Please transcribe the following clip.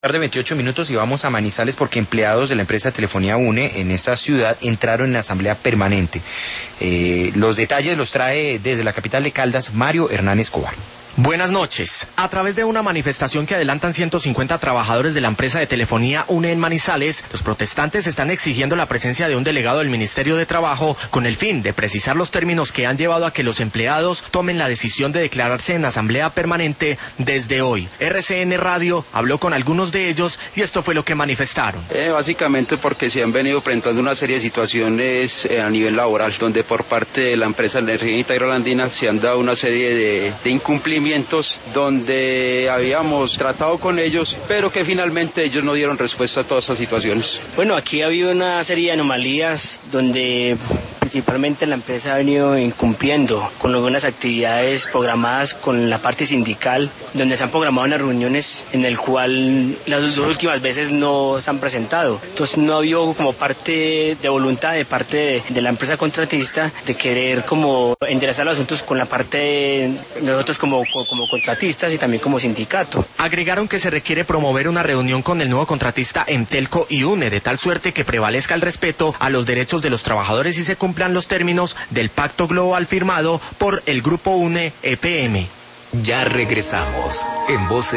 Tarde 28 minutos y vamos a Manizales porque empleados de la empresa Telefonía UNE en esta ciudad entraron en asamblea permanente. Los detalles los trae desde la capital de Caldas Mario Hernán Escobar. Buenas noches. A través de una manifestación que adelantan 150 trabajadores de la empresa de telefonía UNE en Manizales, los protestantes están exigiendo la presencia de un delegado del Ministerio de Trabajo con el fin de precisar los términos que han llevado a que los empleados tomen la decisión de declararse en asamblea permanente desde hoy. RCN Radio habló con algunos de ellos y esto fue lo que manifestaron. Básicamente porque se han venido presentando una serie de situaciones a nivel laboral, donde por parte de la empresa de energía integrolandina se han dado una serie de incumplimientos donde habíamos tratado con ellos, pero que finalmente ellos no dieron respuesta a todas estas situaciones. Bueno, aquí ha habido una serie de anomalías donde principalmente la empresa ha venido incumpliendo con algunas actividades programadas con la parte sindical, donde se han programado unas reuniones en el cual las dos últimas veces no se han presentado. Entonces no ha habido como parte de voluntad de parte de la empresa contratista de querer como enderezar los asuntos con la parte de nosotros como contratistas y también como sindicato. Agregaron que se requiere promover una reunión con el nuevo contratista Entelco y UNE de tal suerte que prevalezca el respeto a los derechos de los trabajadores y se cumplan los términos del pacto global firmado por el grupo UNE EPM. Ya regresamos en Voz